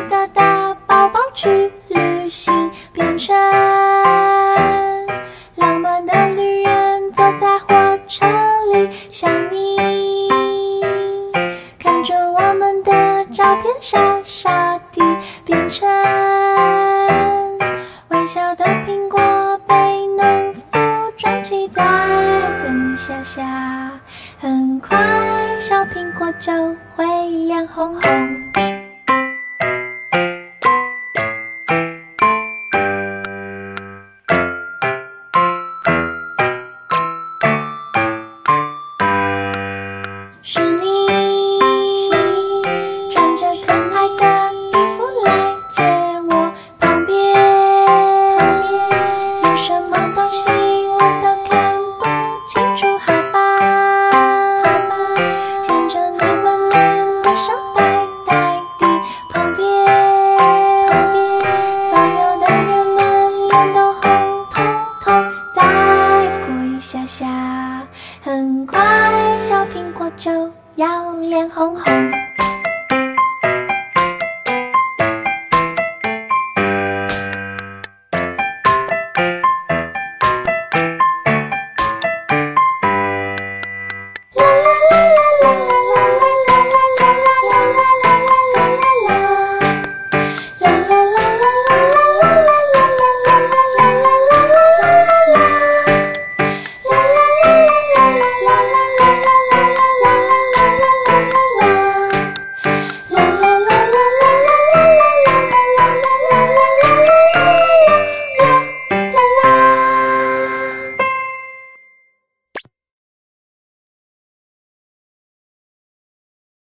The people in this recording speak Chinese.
的大宝宝去旅行，变成浪漫的旅人，坐在火车里想你，看着我们的照片傻傻地变成微笑的苹果，被农夫装起在等你下下，很快小苹果就会亮红红。